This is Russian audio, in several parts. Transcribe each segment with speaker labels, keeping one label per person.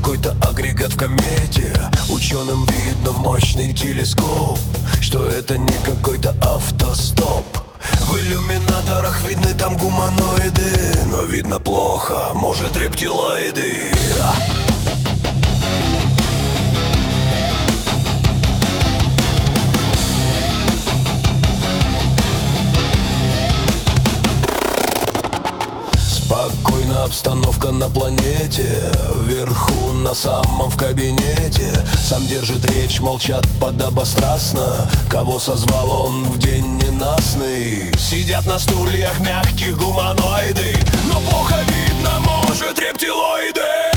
Speaker 1: какой-то агрегат в комете. Ученым видно в мощный телескоп, что это не какой-то автостоп. В иллюминаторах видны там гуманоиды, но видно плохо, может, рептилоиды. Спокойно обстановка на планете, вверху на самом в кабинете. Сам держит речь, молчат подобострастно. Кого созвал он в день ненастный? Сидят на стульях мягких гуманоиды, но плохо видно, может, рептилоиды.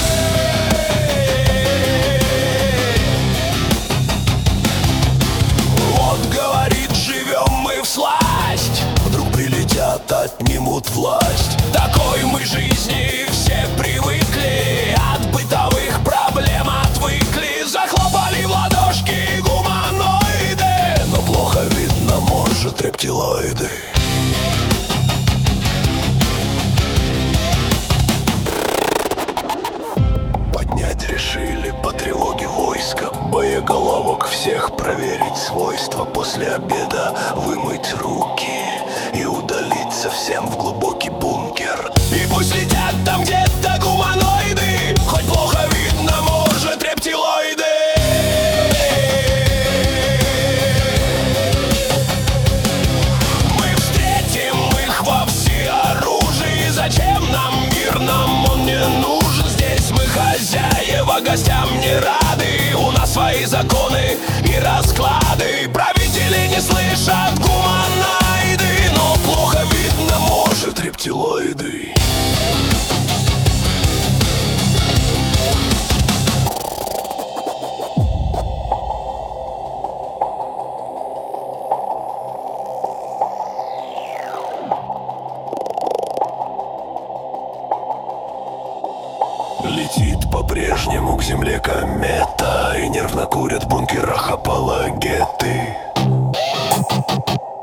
Speaker 1: Он говорит, живем мы всласть, вдруг прилетят, отнимут власть. Такой мы жизни все привыкли, от бытовых проблем отвыкли. Захлопали в ладошки гуманоиды, но плохо видно, может, рептилоиды. Поднять решили по тревоге войска, боеголовок всех проверить свойства. После обеда вымыть руки и удалиться всем в глубокий бункер. И пусть летят там где-то гуманоиды, хоть плохо видно, может, рептилоиды. Мы встретим их во всеоружии. Зачем нам мир, нам он не нужен. Здесь мы хозяева, гостям не рады. У нас свои законы и расклады. Правители не слышат гуманоиды, но плохо видно, может, рептилоиды. Летит по-прежнему к земле комета, и нервно курят в бункерах апологеты.